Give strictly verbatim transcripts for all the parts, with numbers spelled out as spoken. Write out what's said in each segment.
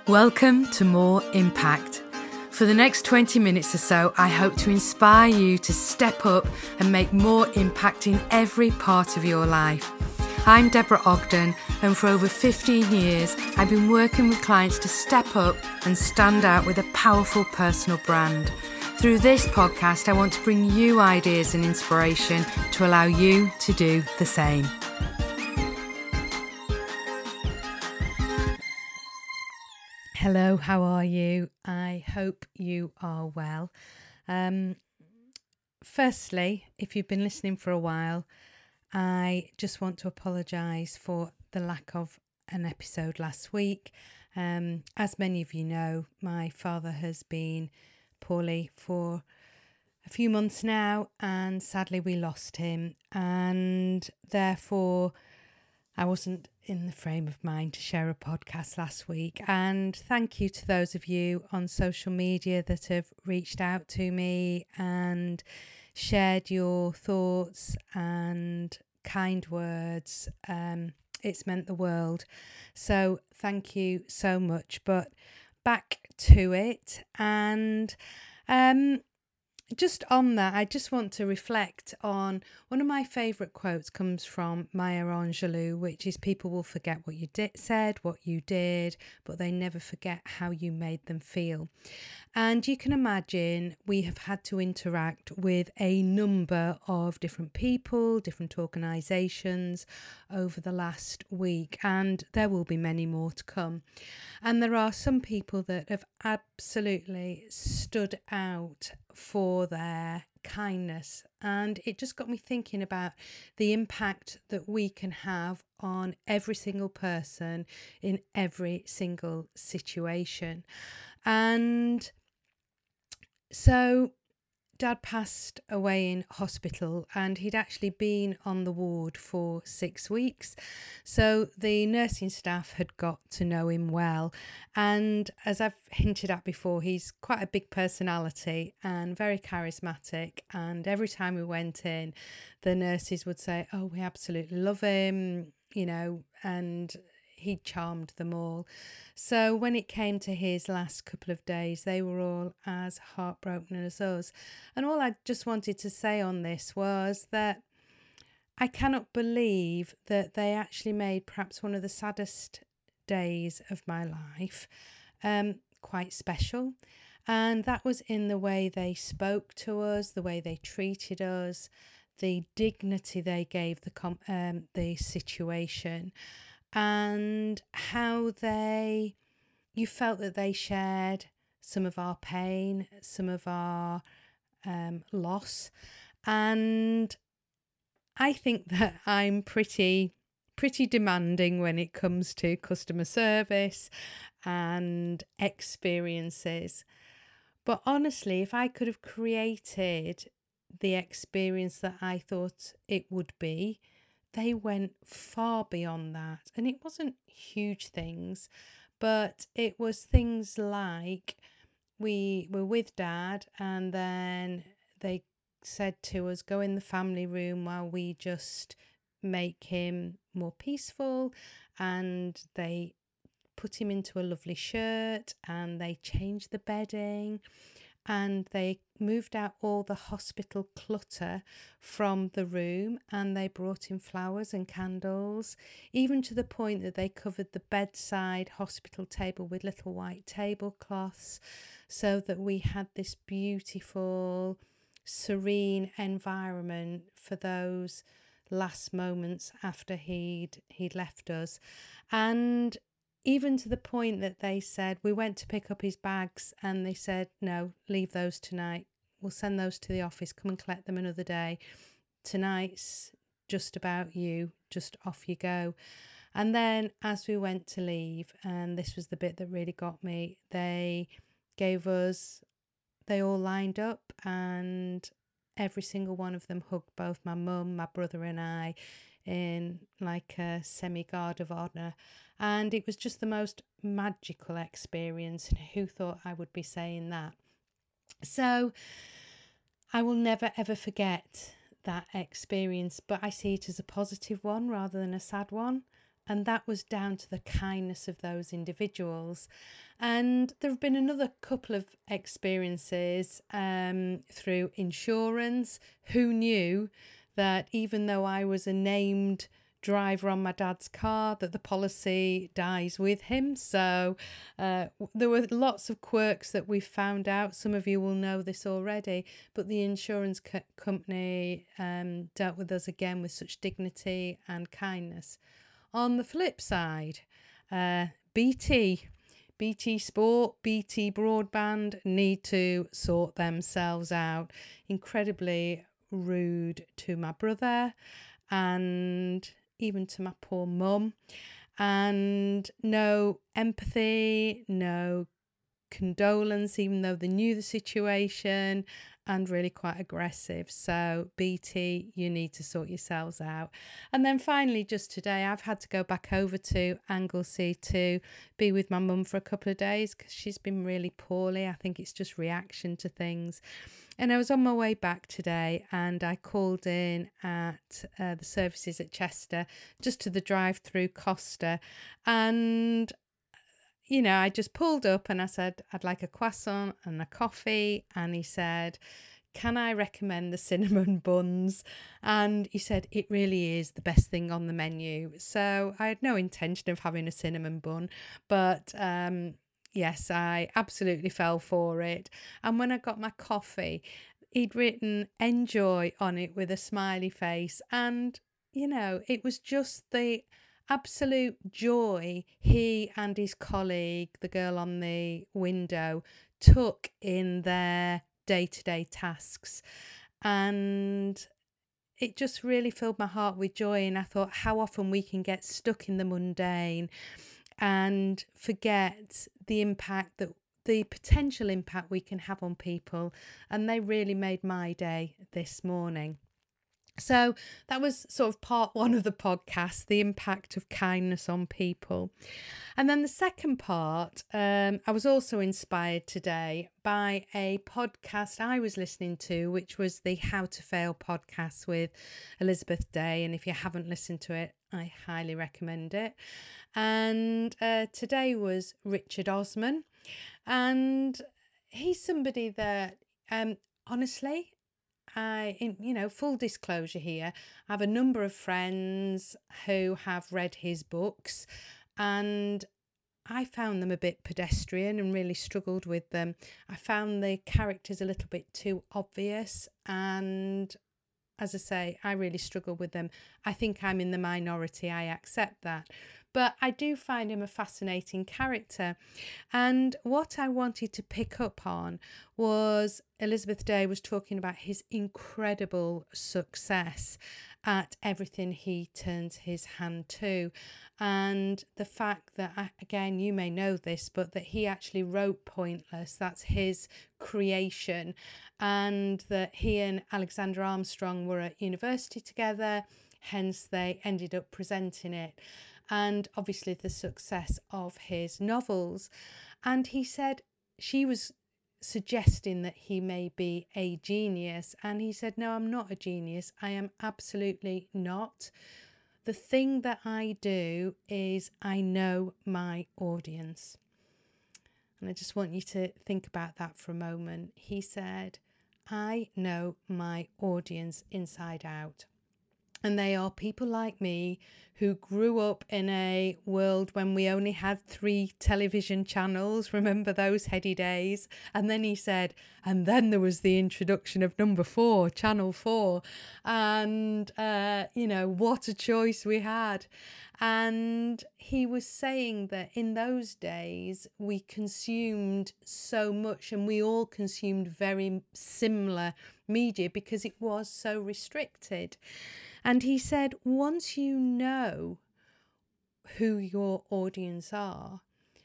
Welcome to More Impact. For the next twenty minutes or so, I hope to inspire you to step up and make more impact in every part of your life. I'm Deborah Ogden, and for over fifteen years, I've been working with clients to step up and stand out with a powerful personal brand. Through this podcast, I want to bring you ideas and inspiration to allow you to do the same. Hello, how are you? I hope you are well. Um, firstly, if you've been listening for a while, I just want to apologise for the lack of an episode last week. Um, as many of you know, my father has been poorly for a few months now, and sadly we lost him, and therefore I wasn't in the frame of mind to share a podcast last week. And thank you to those of you on social media that have reached out to me and shared your thoughts and kind words. Um, it's meant the world. So thank you so much. But back to it. And um just on that, I just want to reflect on one of my favourite quotes comes from Maya Angelou, which is people will forget what you did, said, what you did, but they never forget how you made them feel. And you can imagine we have had to interact with a number of different people, different organisations over the last week, and there will be many more to come. And there are some people that have absolutely stood out for their kindness. And it just got me thinking about the impact that we can have on every single person in every single situation. And so Dad passed away in hospital, and he'd actually been on the ward for six weeks. So the nursing staff had got to know him well. And as I've hinted at before, he's quite a big personality and very charismatic. And every time we went in, the nurses would say, "Oh, we absolutely love him," you know, and he charmed them all. So when it came to his last couple of days, they were all as heartbroken as us. And all I just wanted to say on this was that I cannot believe that they actually made perhaps one of the saddest days of my life um, quite special. And that was in the way they spoke to us, the way they treated us, the dignity they gave the com- um, the situation, and how they, you felt that they shared some of our pain, some of our um, loss. And I think that I'm pretty, pretty demanding when it comes to customer service and experiences. But honestly, if I could have created the experience that I thought it would be, they went far beyond that. And it wasn't huge things, but it was things like we were with Dad, and then they said to us, go in the family room while we just make him more peaceful. And they put him into a lovely shirt, and they changed the bedding, and they moved out all the hospital clutter from the room, and they brought in flowers and candles, even to the point that they covered the bedside hospital table with little white tablecloths, so that we had this beautiful, serene environment for those last moments after he'd he'd left us. And even to the point that they said, we went to pick up his bags, and they said, no, leave those tonight. We'll send those to the office. Come and collect them another day. Tonight's just about you. Just off you go. And then as we went to leave, and this was the bit that really got me, they gave us, they all lined up, and every single one of them hugged both my mum, my brother and I in like a semi-guard of honour. And it was just the most magical experience. And who thought I would be saying that? So I will never ever forget that experience, but I see it as a positive one rather than a sad one. And that was down to the kindness of those individuals. And there have been another couple of experiences um, through insurance. Who knew that even though I was a named driver on my dad's car, that the policy dies with him? So uh, there were lots of quirks that we found out. Some of you will know this already, but the insurance co- company um, dealt with us again with such dignity and kindness. On the flip side, uh, B T, B T Sport, B T Broadband need to sort themselves out. Incredibly rude to my brother and even to my poor mum. And no empathy, no condolence, even though they knew the situation, and really quite aggressive. So B T, you need to sort yourselves out. And then finally, just today, I've had to go back over to Anglesey to be with my mum for a couple of days because she's been really poorly. I think it's just reaction to things. And I was on my way back today and I called in at uh, the services at Chester, just to the drive-through Costa, and you know, I just pulled up and I said, I'd like a croissant and a coffee. And he said, can I recommend the cinnamon buns? And he said, it really is the best thing on the menu. So I had no intention of having a cinnamon bun, but um, yes, I absolutely fell for it. And when I got my coffee, he'd written enjoy on it with a smiley face. And, you know, it was just the absolute joy he and his colleague, the girl on the window, took in their day-to-day tasks. And it just really filled my heart with joy. And I thought how often we can get stuck in the mundane and forget the impact that the potential impact we can have on people. And they really made my day this morning. So that was sort of part one of the podcast, the impact of kindness on people. And then the second part, um, I was also inspired today by a podcast I was listening to, which was the How to Fail podcast with Elizabeth Day. And if you haven't listened to it, I highly recommend it. And uh, today was Richard Osman. And he's somebody that, um, honestly, I, in, you know, full disclosure here, I have a number of friends who have read his books and I found them a bit pedestrian and really struggled with them. I found the characters a little bit too obvious and, as I say, I really struggle with them. I think I'm in the minority, I accept that. But I do find him a fascinating character. And what I wanted to pick up on was Elizabeth Day was talking about his incredible success at everything he turns his hand to. And the fact that, again, you may know this, but that he actually wrote Pointless, that's his creation. And that he and Alexander Armstrong were at university together, hence they ended up presenting it. And obviously the success of his novels. And he said she was suggesting that he may be a genius. And he said, no, I'm not a genius. I am absolutely not. The thing that I do is I know my audience. And I just want you to think about that for a moment. He said, I know my audience inside out. And they are people like me who grew up in a world when we only had three television channels. Remember those heady days? And then he said, and then there was the introduction of number four, Channel four. And, uh, you know, what a choice we had. And he was saying that in those days, we consumed so much and we all consumed very similar media because it was so restricted. And he said, once you know who your audience are,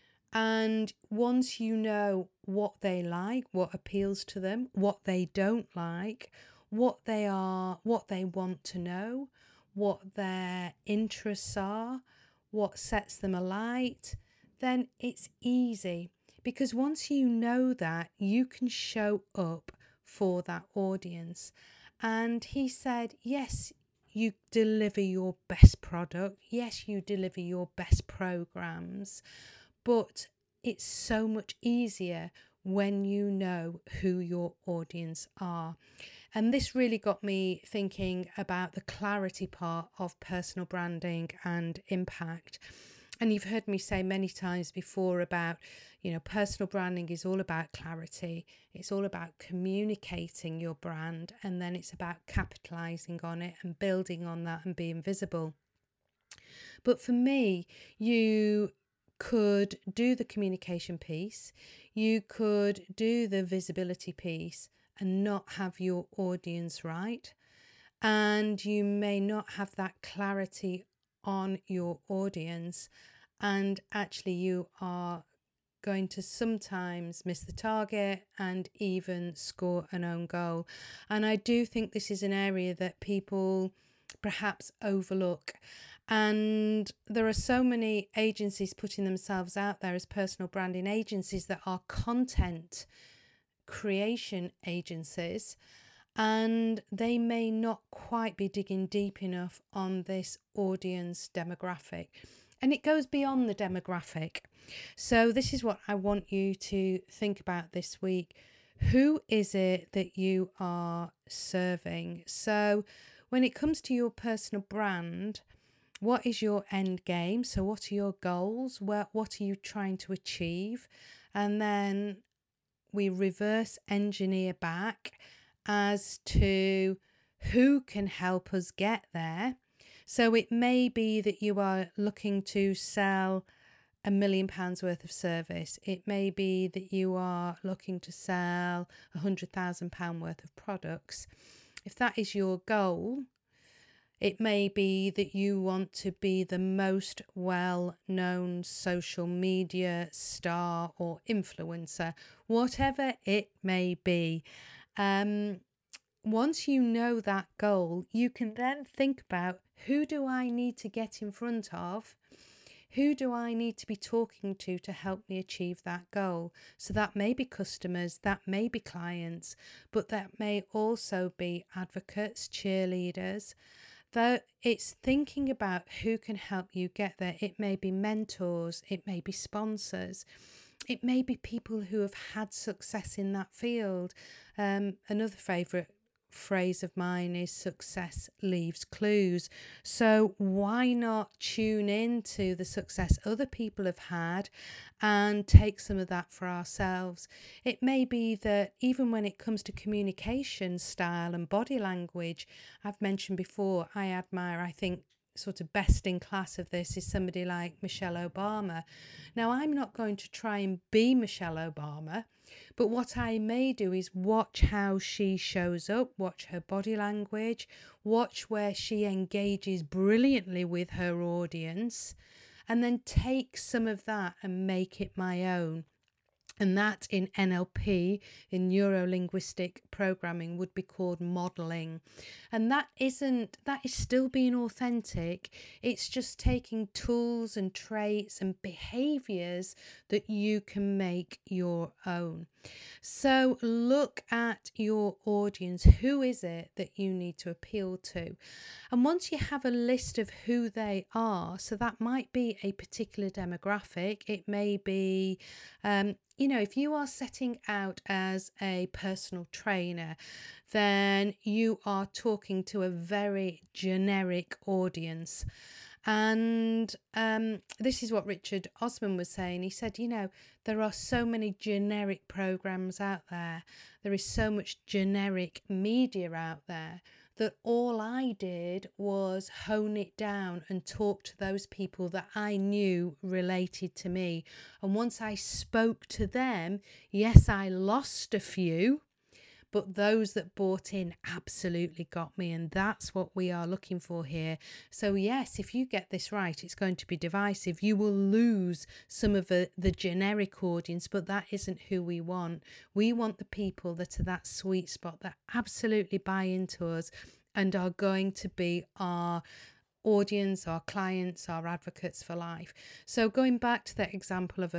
and once you know what they like, what appeals to them, what they don't like, what they are, what they want to know, what their interests are, what sets them alight, then it's easy. Because once you know that, you can show up for that audience. And he said, yes, you deliver your best product. Yes, you deliver your best programs, but it's so much easier when you know who your audience are. And this really got me thinking about the clarity part of personal branding and impact. And you've heard me say many times before about, you know, personal branding is all about clarity. It's all about communicating your brand, and then it's about capitalizing on it and building on that and being visible. But for me, you could do the communication piece, you could do the visibility piece and not have your audience right. And you may not have that clarity on your audience, and actually you are going to sometimes miss the target and even score an own goal. And I do think this is an area that people perhaps overlook. And there are so many agencies putting themselves out there as personal branding agencies that are content creation agencies, and they may not quite be digging deep enough on this audience demographic. And it goes beyond the demographic. So this is what I want you to think about this week. Who is it that you are serving? So when it comes to your personal brand, what is your end game? So what are your goals? What, what are you trying to achieve? And then we reverse engineer back as to who can help us get there. So it may be that you are looking to sell a million pounds worth of service. It may be that you are looking to sell a hundred thousand pound worth of products. If that is your goal, it may be that you want to be the most well-known social media star or influencer, whatever it may be. Um, once you know that goal, you can then think about, who do I need to get in front of? Who do I need to be talking to to help me achieve that goal? So that may be customers, that may be clients, but that may also be advocates, cheerleaders. Though it's thinking about who can help you get there. It may be mentors, it may be sponsors, it may be people who have had success in that field. Um, another favourite phrase of mine is success leaves clues. So why not tune into the success other people have had and take some of that for ourselves? It may be that even when it comes to communication style and body language, I've mentioned before, I admire, I think, sort of best in class of this is somebody like Michelle Obama. Now, I'm not going to try and be Michelle Obama, but what I may do is watch how she shows up, watch her body language, watch where she engages brilliantly with her audience, and then take some of that and make it my own. And that in N L P, in neuro-linguistic programming, would be called modeling. And that isn't, that is still being authentic. It's just taking tools and traits and behaviors that you can make your own. So look at your audience. Who is it that you need to appeal to? And once you have a list of who they are, so that might be a particular demographic, it may be, um, you know, if you are setting out as a personal trainer, then you are talking to a very generic audience. And um, this is what Richard Osman was saying. He said, you know, there are so many generic programs out there. There is so much generic media out there that all I did was hone it down and talk to those people that I knew related to me. And once I spoke to them, yes, I lost a few, but those that bought in absolutely got me. And that's what we are looking for here. So yes, if you get this right, it's going to be divisive. You will lose some of the, the generic audience, but that isn't who we want. We want the people that are that sweet spot, that absolutely buy into us and are going to be our audience, our clients, our advocates for life. So going back to that example of um,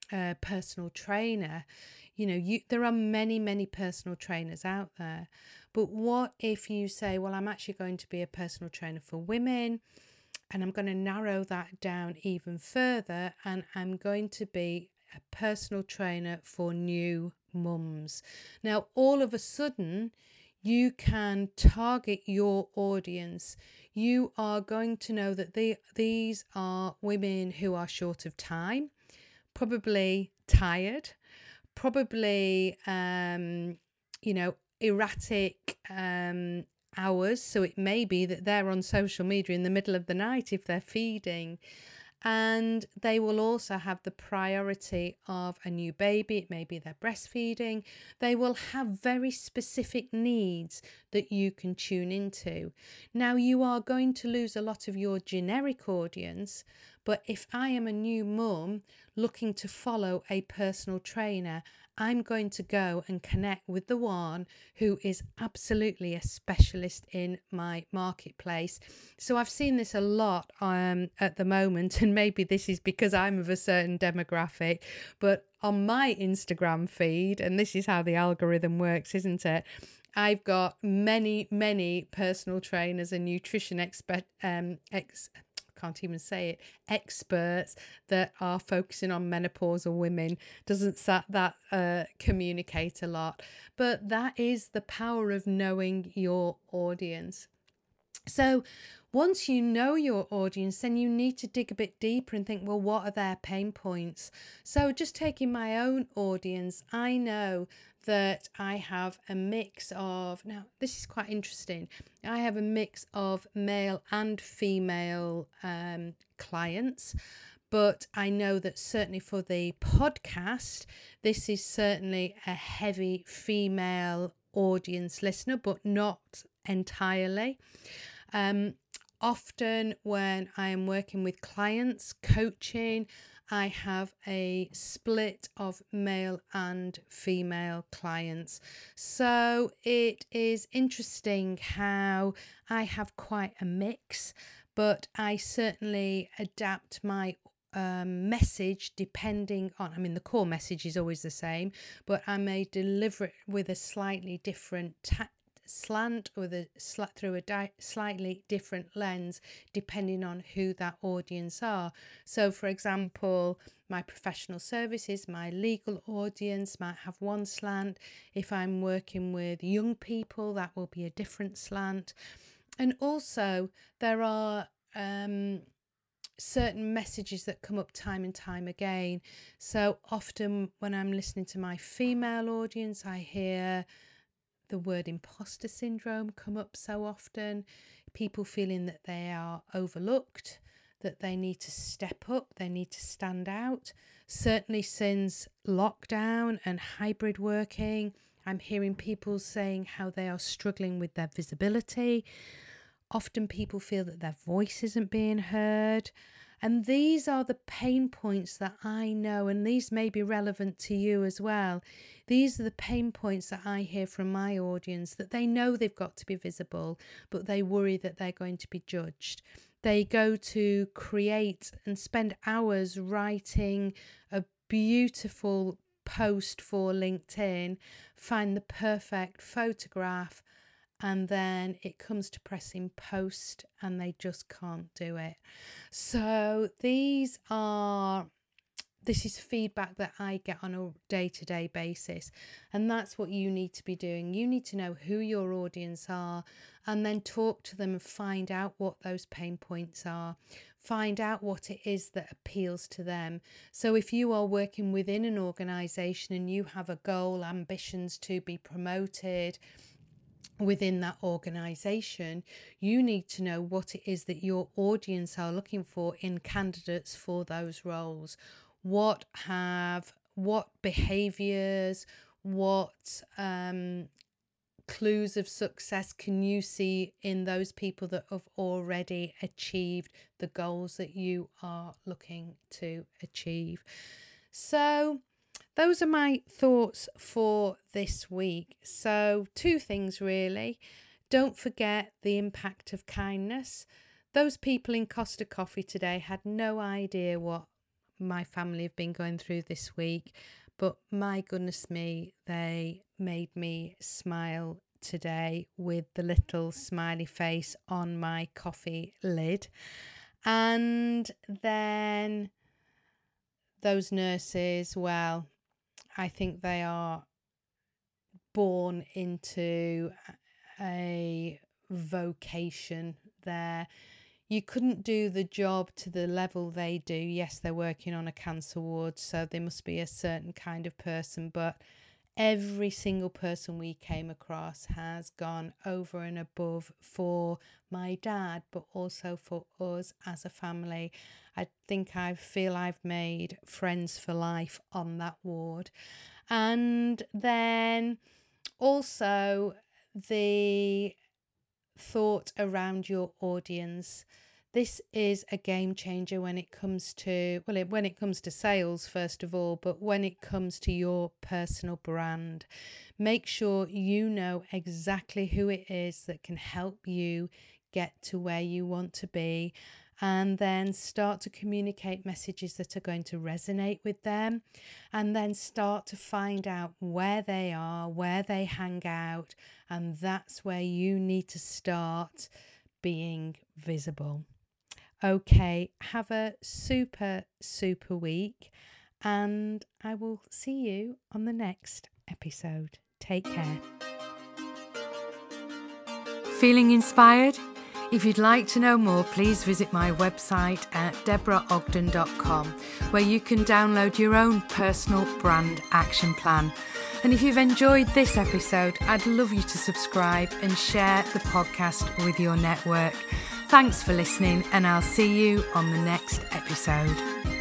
a personal trainer, you know, you there are many, many personal trainers out there. But what if you say, well, I'm actually going to be a personal trainer for women, and I'm going to narrow that down even further, and I'm going to be a personal trainer for new mums. Now, all of a sudden, you can target your audience. You are going to know that they, these are women who are short of time, probably tired, probably, um, you know, erratic um, hours. So it may be that they're on social media in the middle of the night if they're feeding. And they will also have the priority of a new baby. It may be they're breastfeeding. They will have very specific needs that you can tune into. Now, you are going to lose a lot of your generic audience, but if I am a new mum looking to follow a personal trainer, I'm going to go and connect with the one who is absolutely a specialist in my marketplace. So I've seen this a lot um, at the moment, and maybe this is because I'm of a certain demographic, but on my Instagram feed, and this is how the algorithm works, isn't it? I've got many, many personal trainers and nutrition expert, um, ex, can't even say it, experts that are focusing on menopausal women. Doesn't that, that uh, communicate a lot? But that is the power of knowing your audience. So once you know your audience, then you need to dig a bit deeper and think, well, what are their pain points? So just taking my own audience, I know that I have a mix of, now this is quite interesting, I have a mix of male and female um, clients. But I know that certainly for the podcast, this is certainly a heavy female audience listener, but not entirely. Um, often when I am working with clients, coaching, I have a split of male and female clients. So it is interesting how I have quite a mix, but I certainly adapt my um, message depending on, I mean, the core message is always the same, but I may deliver it with a slightly different ta- slant or the slat through a di- slightly different lens depending on who that audience are. So for example, my professional services, my legal audience might have one slant. If I'm working with young people, that will be a different slant. And also there are um certain messages that come up time and time again. So often when I'm listening to my female audience, I hear the word imposter syndrome come up so often. People feeling that they are overlooked, that they need to step up, they need to stand out. Certainly since lockdown and hybrid working, I'm hearing people saying how they are struggling with their visibility. Often people feel that their voice isn't being heard. And these are the pain points that I know, and these may be relevant to you as well. These are the pain points that I hear from my audience, that they know they've got to be visible, but they worry that they're going to be judged. They go to create and spend hours writing a beautiful post for LinkedIn, find the perfect photograph, and then it comes to pressing post and they just can't do it. So these are, this is feedback that I get on a day-to-day basis, and that's what you need to be doing. You need to know who your audience are and then talk to them and find out what those pain points are. Find out what it is that appeals to them. So if you are working within an organization and you have a goal, ambitions to be promoted within that organization, you need to know what it is that your audience are looking for in candidates for those roles. What have, what behaviors, what um, clues of success can you see in those people that have already achieved the goals that you are looking to achieve? So those are my thoughts for this week. So two things really. Don't forget the impact of kindness. Those people in Costa Coffee today had no idea what my family have been going through this week. But my goodness me, they made me smile today with the little smiley face on my coffee lid. And then those nurses, well, I think they are born into a vocation there. You couldn't do the job to the level they do. Yes, they're working on a cancer ward, so they must be a certain kind of person, but every single person we came across has gone over and above for my dad, but also for us as a family. I think I feel I've made friends for life on that ward. And then also the thought around your audience. This is a game changer when it comes to, well, it, when it comes to sales, first of all, but when it comes to your personal brand. Make sure you know exactly who it is that can help you get to where you want to be, and then start to communicate messages that are going to resonate with them, and then start to find out where they are, where they hang out, and that's where you need to start being visible. Okay, have a super, super week, and I will see you on the next episode. Take care. Feeling inspired? If you'd like to know more, please visit my website at deborah ogden dot com, where you can download your own personal brand action plan. And if you've enjoyed this episode, I'd love you to subscribe and share the podcast with your network. Thanks for listening, and I'll see you on the next episode.